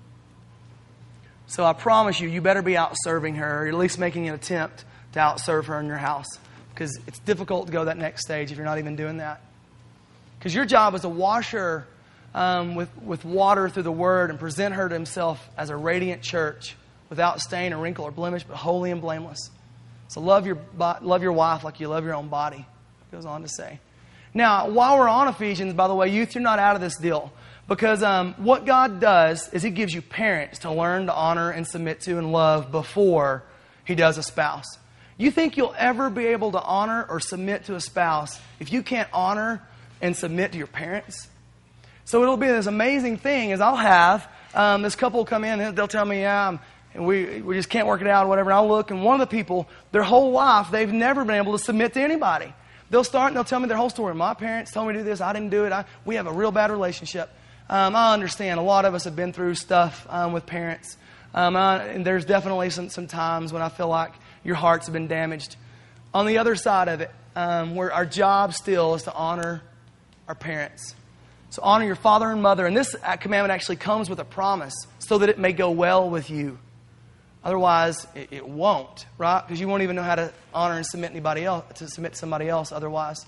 So I promise you, you better be out serving her, or at least making an attempt to outserve her in your house. Because it's difficult to go that next stage if you're not even doing that. Because your job is to wash her with water through the Word and present her to Himself as a radiant church without stain or wrinkle or blemish, but holy and blameless. So love your wife like you love your own body, it goes on to say. Now, while we're on Ephesians, by the way, youth, you're not out of this deal. Because what God does is He gives you parents to learn to honor and submit to and love before He does a spouse. You think you'll ever be able to honor or submit to a spouse if you can't honor and submit to your parents? So it'll be this amazing thing is I'll have this couple come in and they'll tell me, and we just can't work it out or whatever. And I'll look and one of the people, their whole life, they've never been able to submit to anybody. They'll start and they'll tell me their whole story. My parents told me to do this. I didn't do it. We have a real bad relationship. I understand. A lot of us have been through stuff with parents. And there's definitely some times when I feel like your hearts have been damaged. On the other side of it, where our job still is to honor our parents. So honor your father and mother. And this commandment actually comes with a promise so that it may go well with you. Otherwise, it won't, right? Because you won't even know how to honor and submit to somebody else otherwise.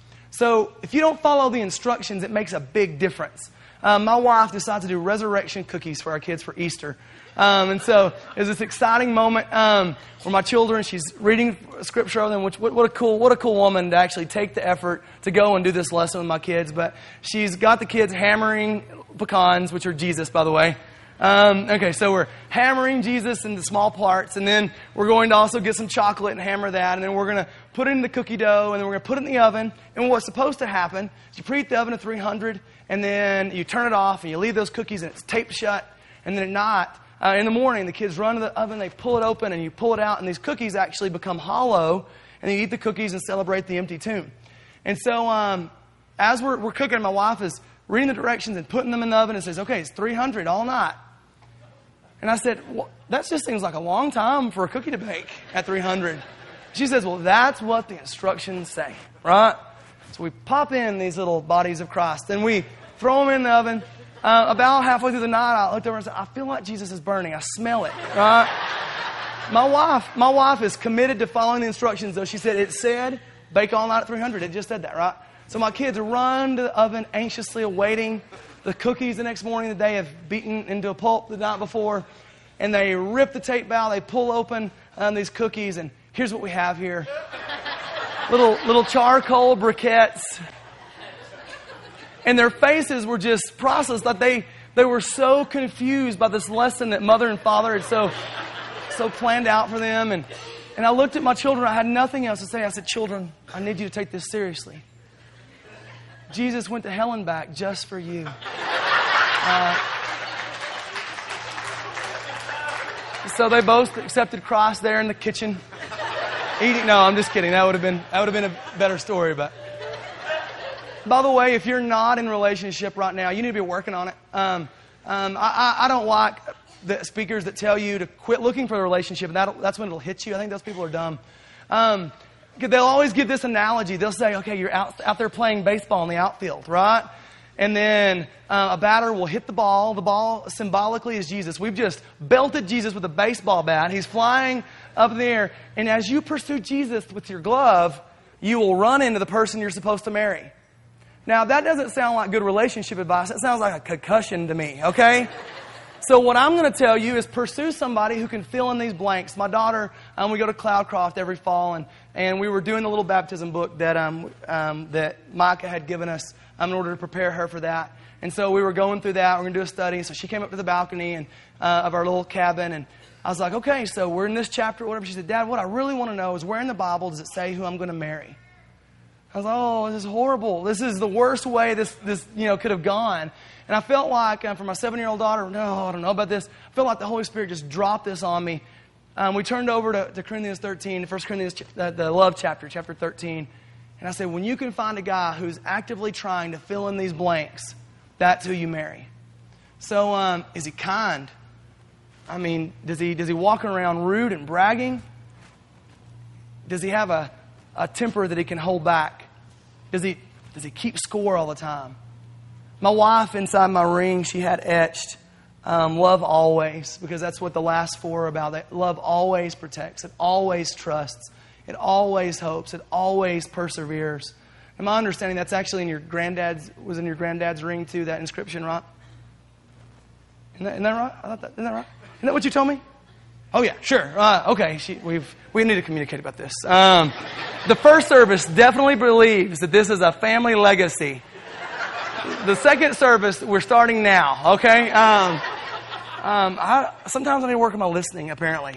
So if you don't follow the instructions, it makes a big difference. My wife decided to do resurrection cookies for our kids for Easter. And so it was this exciting moment where my children, she's reading scripture over them, which what a cool woman to actually take the effort to go and do this lesson with my kids. But she's got the kids hammering pecans, which are Jesus, by the way. Okay, so we're hammering Jesus into small parts, and then we're going to also get some chocolate and hammer that, and then we're going to put it in the cookie dough, and then we're going to put it in the oven. And what's supposed to happen is you preheat the oven to 300, and then you turn it off, and you leave those cookies, and it's taped shut. And then at night, in the morning, the kids run to the oven, they pull it open, and you pull it out, and these cookies actually become hollow, and you eat the cookies and celebrate the empty tomb. And so as we're cooking, my wife is reading the directions and putting them in the oven and says, okay, it's 300 all night. And I said, well, that just seems like a long time for a cookie to bake at 300. She says, well, that's what the instructions say, right? So we pop in these little bodies of Christ and we throw them in the oven. About halfway through the night, I looked over and said, I feel like Jesus is burning. I smell it, right? My wife is committed to following the instructions, though. She said, it said, bake all night at 300. It just said that, right? So my kids run to the oven anxiously awaiting the cookies the next morning that they have beaten into a pulp the night before. And they rip the tape out. They pull open these cookies. And here's what we have here. Little charcoal briquettes. And their faces were just processed. Like they were so confused by this lesson that mother and father had so planned out for them. And I looked at my children. I had nothing else to say. I said, children, I need you to take this seriously. Jesus went to hell and back just for you. So they both accepted Christ there in the kitchen. Eating. No, I'm just kidding. That would have been a better story. But by the way, if you're not in a relationship right now, you need to be working on it. I don't like the speakers that tell you to quit looking for a relationship, and that's when it'll hit you. I think those people are dumb. They'll always give this analogy. They'll say, okay, you're out there playing baseball in the outfield, right? And then a batter will hit the ball. The ball symbolically is Jesus. We've just belted Jesus with a baseball bat. He's flying up in the air. And as you pursue Jesus with your glove, you will run into the person you're supposed to marry. Now, that doesn't sound like good relationship advice. That sounds like a concussion to me, okay? So what I'm going to tell you is pursue somebody who can fill in these blanks. My daughter, we go to Cloudcroft every fall, and we were doing the little baptism book that that Micah had given us in order to prepare her for that. And so we were going through that. We're going to do a study. So she came up to the balcony and of our little cabin, and I was like, okay, so we're in this chapter or whatever. She said, Dad, what I really want to know is where in the Bible does it say who I'm going to marry? I was like, oh, this is horrible. This is the worst way this could have gone. And I felt like, for my 7-year-old daughter, no, I don't know about this. I felt like the Holy Spirit just dropped this on me. We turned over to Corinthians 13, 1 Corinthians, the love chapter 13. And I said, when you can find a guy who's actively trying to fill in these blanks, that's who you marry. So, is he kind? I mean, does he walk around rude and bragging? Does he have a temper that he can hold back? Does he keep score all the time? My wife, inside my ring, she had etched love always, because that's what the last 4 are about. That love always protects. It always trusts. It always hopes. It always perseveres. And my understanding, that's actually in your granddad's ring too, that inscription, right? Isn't that right? Isn't that right? Isn't that what you told me? Oh yeah, sure. Okay, we need to communicate about this. The first service definitely believes that this is a family legacy. The second service, we're starting now, okay? Sometimes I need to work on my listening, apparently.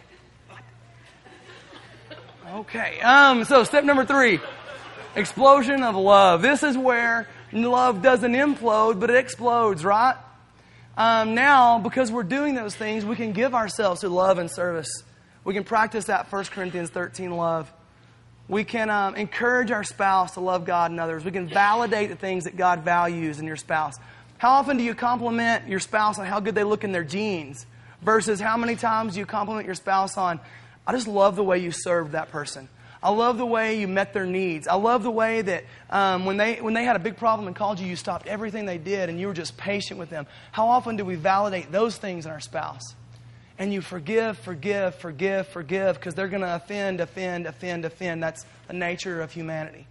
Okay, so step number 3, explosion of love. This is where love doesn't implode, but it explodes, right? Now, because we're doing those things, we can give ourselves to love and service. We can practice that 1 Corinthians 13 love. We can encourage our spouse to love God and others. We can validate the things that God values in your spouse. How often do you compliment your spouse on how good they look in their jeans versus how many times do you compliment your spouse on, I just love the way you served that person. I love the way you met their needs. I love the way that when they had a big problem and called you, you stopped everything they did and you were just patient with them. How often do we validate those things in our spouse? And you forgive, because they're going to offend. That's the nature of humanity.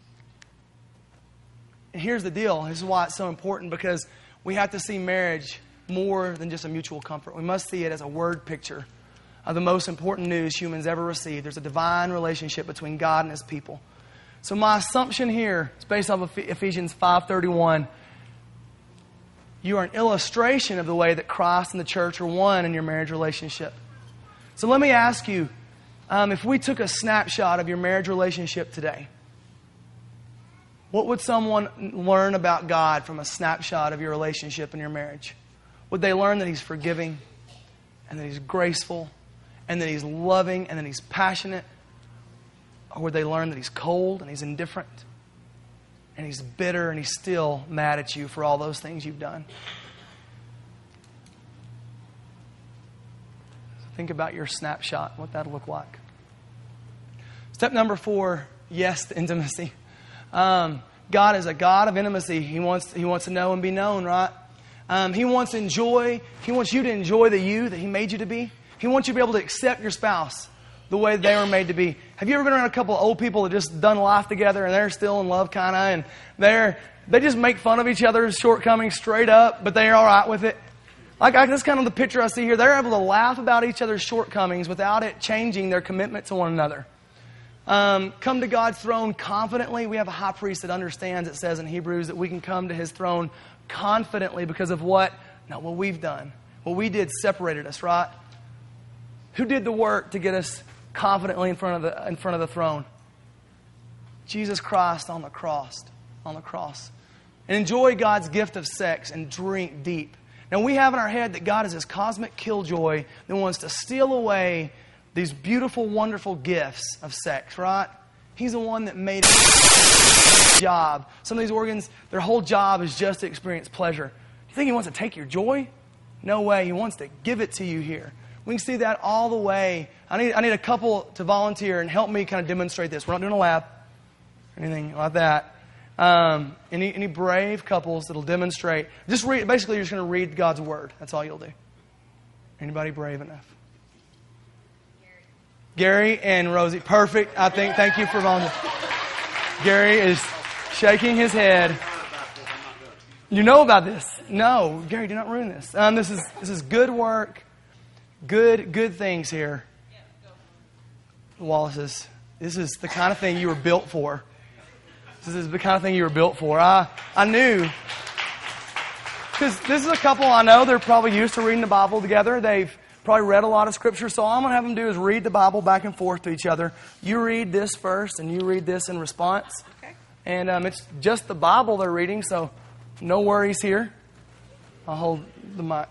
And here's the deal. This is why it's so important, because we have to see marriage more than just a mutual comfort. We must see it as a word picture of the most important news humans ever received. There's a divine relationship between God and His people. So my assumption here is based off of Ephesians 5:31. You are an illustration of the way that Christ and the church are one in your marriage relationship. So let me ask you, if we took a snapshot of your marriage relationship today, what would someone learn about God from a snapshot of your relationship in your marriage? Would they learn that He's forgiving, and that He's graceful, and that He's loving, and that He's passionate? Or would they learn that He's cold and He's indifferent? And He's bitter and He's still mad at you for all those things you've done? So think about your snapshot, what that'll look like. Step number 4, yes to intimacy. God is a God of intimacy. He wants to know and be known, right? He wants you to enjoy the you that He made you to be. He wants you to be able to accept your spouse the way they were made to be. Have you ever been around a couple of old people that just done life together and they're still in love kind of, and they just make fun of each other's shortcomings straight up, but they're all right with it? That's kind of the picture I see here. They're able to laugh about each other's shortcomings without it changing their commitment to one another. Come to God's throne confidently. We have a high priest that understands, it says in Hebrews, that we can come to His throne confidently because of what we've done. What we did separated us, right? Who did the work to get us confidently in front of the throne? Jesus Christ on the cross. And enjoy God's gift of sex and drink deep. Now we have in our head that God is this cosmic killjoy that wants to steal away these beautiful, wonderful gifts of sex, right? He's the one that made it job. Some of these organs, their whole job is just to experience pleasure. You think He wants to take your joy? No way. He wants to give it to you here. We can see that all the way. I need a couple to volunteer and help me kind of demonstrate this. We're not doing a lab or anything like that. Any brave couples that'll demonstrate. Just read. Basically, you're just going to read God's Word. That's all you'll do. Anybody brave enough? Gary and Rosie. Perfect. Thank you for volunteering. Gary is shaking his head. You know about this. No, Gary, do not ruin this. This is good work, good things here. Wallace's. This is the kind of thing you were built for. This is the kind of thing you were built for. I knew. Because this is a couple I know, they're probably used to reading the Bible together. They've probably read a lot of Scripture. So all I'm going to have them do is read the Bible back and forth to each other. You read this first, and you read this in response. Okay. And it's just the Bible they're reading, so no worries here. I'll hold the mic.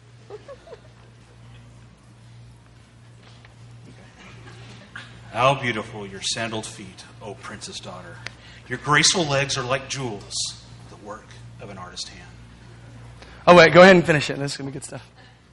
How beautiful your sandaled feet, O princess daughter. Your graceful legs are like jewels, the work of an artist's hand. Oh, wait, go ahead and finish it. This is going to be good stuff.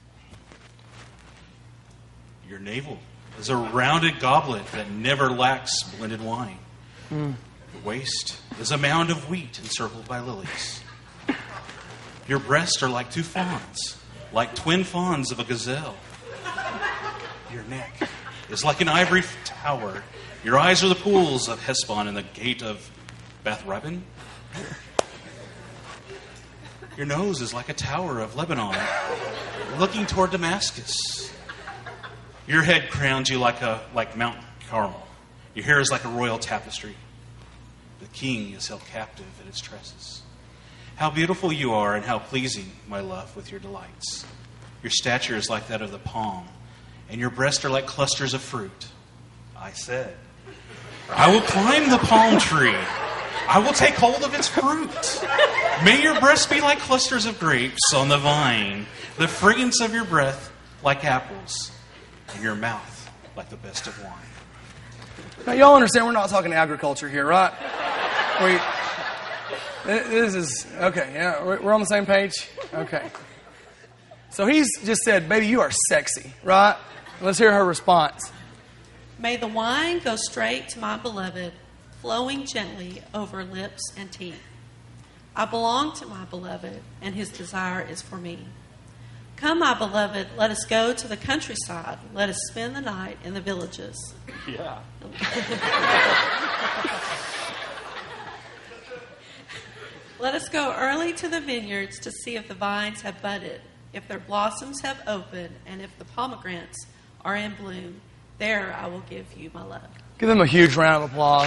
Your navel is a rounded goblet that never lacks blended wine. Your waist is a mound of wheat encircled by lilies. Your breasts are like two fawns, like twin fawns of a gazelle. Your neck is like an ivory tower. Your eyes are the pools of Heshbon and the gate of Beth Rabban. Your nose is like a tower of Lebanon, looking toward Damascus. Your head crowns you like Mount Carmel. Your hair is like a royal tapestry. The king is held captive in its tresses. How beautiful you are, and how pleasing, my love, with your delights. Your stature is like that of the palm, and your breasts are like clusters of fruit. I said, I will climb the palm tree. I will take hold of its fruit. May your breasts be like clusters of grapes on the vine, the fragrance of your breath like apples, and your mouth like the best of wine. Now, y'all understand we're not talking agriculture here, right? This is, okay, yeah, we're on the same page? Okay. So he's just said, baby, you are sexy, right? Let's hear her response. May the wine go straight to my beloved, flowing gently over lips and teeth. I belong to my beloved, and his desire is for me. Come, my beloved, let us go to the countryside. Let us spend the night in the villages. Yeah. Let us go early to the vineyards to see if the vines have budded, if their blossoms have opened, and if the pomegranates are in bloom. There I will give you my love. Give them a huge round of applause.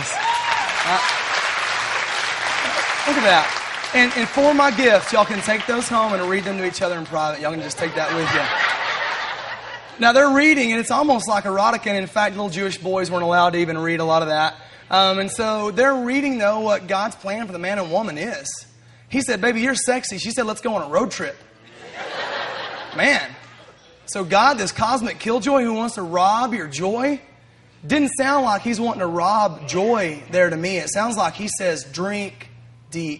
Look at that. And for my gifts, y'all can take those home and read them to each other in private. Y'all can just take that with you. Now, they're reading, and it's almost like erotica. And in fact, little Jewish boys weren't allowed to even read a lot of that. And so they're reading, though, what God's plan for the man and woman is. He said, baby, you're sexy. She said, let's go on a road trip. Man. So God, this cosmic killjoy who wants to rob your joy, didn't sound like he's wanting to rob joy there to me. It sounds like he says, drink deep.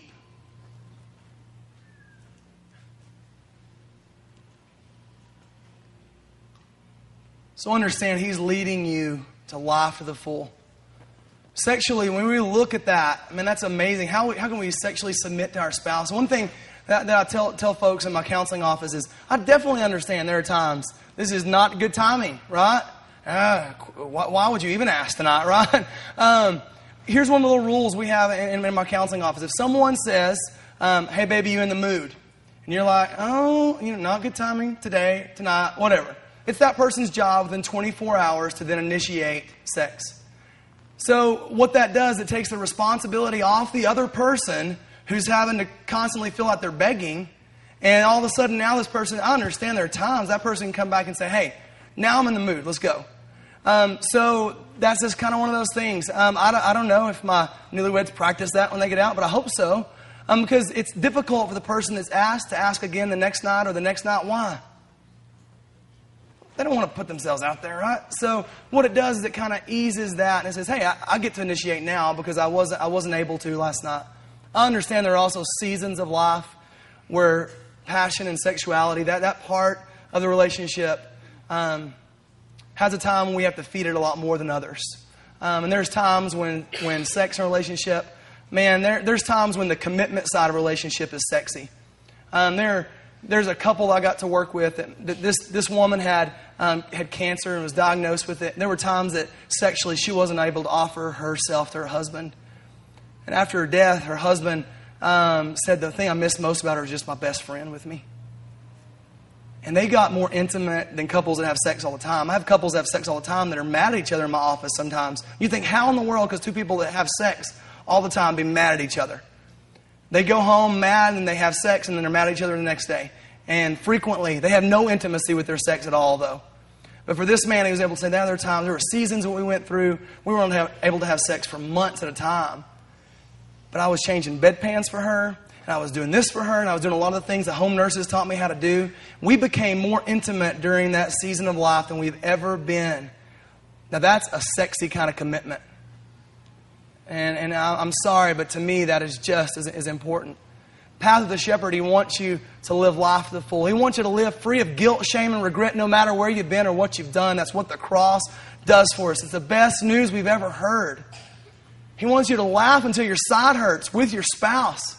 So understand, he's leading you to life to the full. Sexually, when we look at that, I mean, that's amazing. How can we sexually submit to our spouse? One thing that I tell folks in my counseling office is, I definitely understand there are times this is not good timing, right? Why would you even ask tonight, right? Here's one of the little rules we have in my counseling office. If someone says, hey, baby, you in the mood? And you're like, oh, not good timing today, tonight, whatever. It's that person's job within 24 hours to then initiate sex. So what that does, it takes the responsibility off the other person who's having to constantly feel like they're begging. And all of a sudden now this person, I understand there are times that person can come back and say, hey, now I'm in the mood. Let's go. So that's just kind of one of those things. I don't know if my newlyweds practice that when they get out, but I hope so. Because it's difficult for the person that's asked to ask again the next night or the next night. Why? They don't want to put themselves out there, right? So what it does is it kind of eases that and it says, hey, I get to initiate now because I wasn't able to last night. I understand there are also seasons of life where passion and sexuality, that part of the relationship has a time when we have to feed it a lot more than others. And there's times when sex and relationship, man, there's times when the commitment side of a relationship is sexy. There's a couple I got to work with. This woman had cancer and was diagnosed with it. There were times that sexually she wasn't able to offer herself to her husband. And after her death, her husband said the thing I miss most about her is just my best friend with me. And they got more intimate than couples that have sex all the time. I have couples that have sex all the time that are mad at each other in my office sometimes. You think, how in the world could two people that have sex all the time be mad at each other? They go home mad and they have sex and then they're mad at each other the next day. And frequently, they have no intimacy with their sex at all, though. But for this man, he was able to say, there were times, there were seasons that we went through, we weren't able to have sex for months at a time. But I was changing bedpans for her, and I was doing this for her, and I was doing a lot of the things that home nurses taught me how to do. We became more intimate during that season of life than we've ever been. Now, that's a sexy kind of commitment. And I'm sorry, but to me, that is just as important. Path of the Shepherd, he wants you to live life to the full. He wants you to live free of guilt, shame, and regret no matter where you've been or what you've done. That's what the cross does for us. It's the best news we've ever heard. He wants you to laugh until your side hurts with your spouse.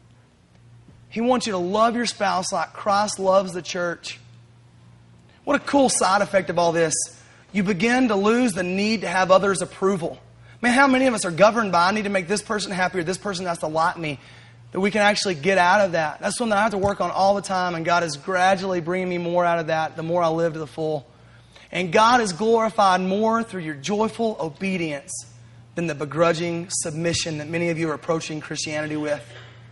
He wants you to love your spouse like Christ loves the church. What a cool side effect of all this. You begin to lose the need to have others' approval. Man, how many of us are governed by, I need to make this person happy or this person has to like me, that we can actually get out of that. That's something I have to work on all the time, and God is gradually bringing me more out of that the more I live to the full. And God is glorified more through your joyful obedience than the begrudging submission that many of you are approaching Christianity with.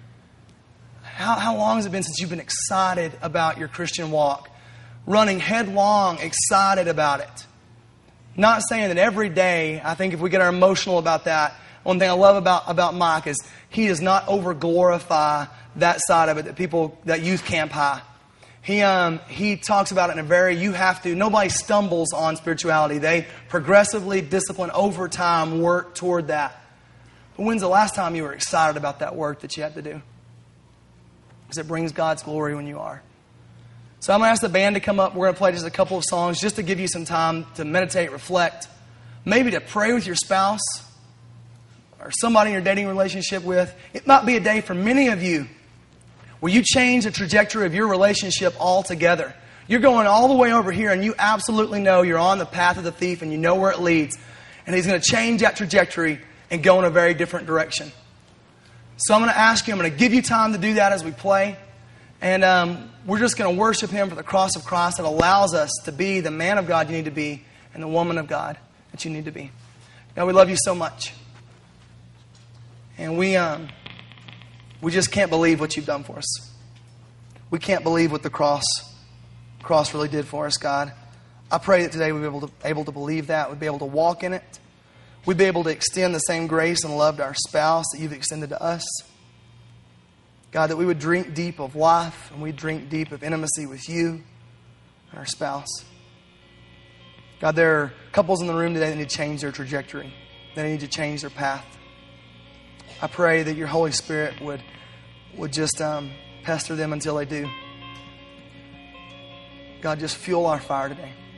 How long has it been since you've been excited about your Christian walk? Running headlong, excited about it. Not saying that every day, I think if we get our emotional about that, one thing I love about Mike is he does not over-glorify that side of it that youth camp high. He talks about it in a very, nobody stumbles on spirituality. They progressively, discipline, over time, work toward that. But when's the last time you were excited about that work that you have to do? Because it brings God's glory when you are. So I'm going to ask the band to come up. We're going to play just a couple of songs just to give you some time to meditate, reflect, maybe to pray with your spouse or somebody in your dating relationship with. It might be a day for many of you where you change the trajectory of your relationship altogether. You're going all the way over here and you absolutely know you're on the path of the thief and you know where it leads. And he's going to change that trajectory and go in a very different direction. So I'm going to ask you, I'm going to give you time to do that as we play. And we're just going to worship Him for the cross of Christ that allows us to be the man of God you need to be and the woman of God that you need to be. God, we love you so much. And we just can't believe what you've done for us. We can't believe what the cross really did for us, God. I pray that today we'll be able to believe that. We'd be able to walk in it. We'd be able to extend the same grace and love to our spouse that you've extended to us. God, that we would drink deep of life and we'd drink deep of intimacy with you and our spouse. God, there are couples in the room today that need to change their trajectory. They need to change their path. I pray that your Holy Spirit would just pester them until they do. God, just fuel our fire today.